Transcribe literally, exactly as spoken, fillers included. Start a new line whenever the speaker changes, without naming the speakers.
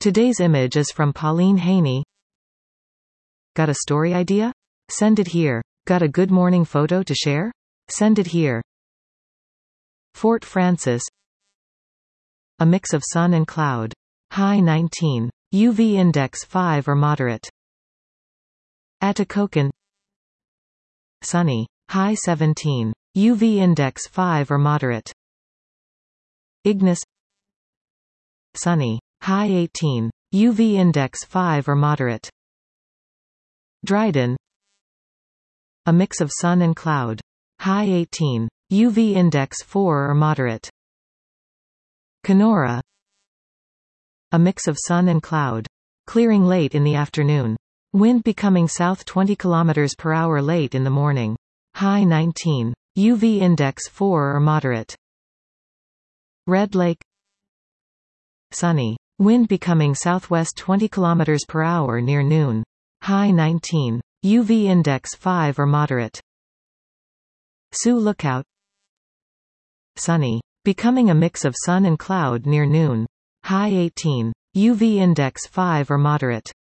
Today's image is from Pauline Haney. Got a story idea? Send it here. Got a good morning photo to share? Send it here. Fort Frances. A mix of sun and cloud. High nineteen. U V index five or moderate. Atikokan. Sunny. High seventeen. U V index five or moderate. Ignis. Sunny. High eighteen. U V index five or moderate. Dryden. A mix of sun and cloud. High eighteen. U V index four or moderate. Kenora. A mix of sun and cloud. Clearing late in the afternoon. Wind becoming south twenty kilometers per hour late in the morning. High nineteen. U V index four or moderate. Red Lake. Sunny. Wind becoming southwest twenty kilometers per hour near noon. High nineteen. U V index five or moderate. Sioux Lookout. Sunny. Becoming a mix of sun and cloud near noon. High eighteen. U V index five or moderate.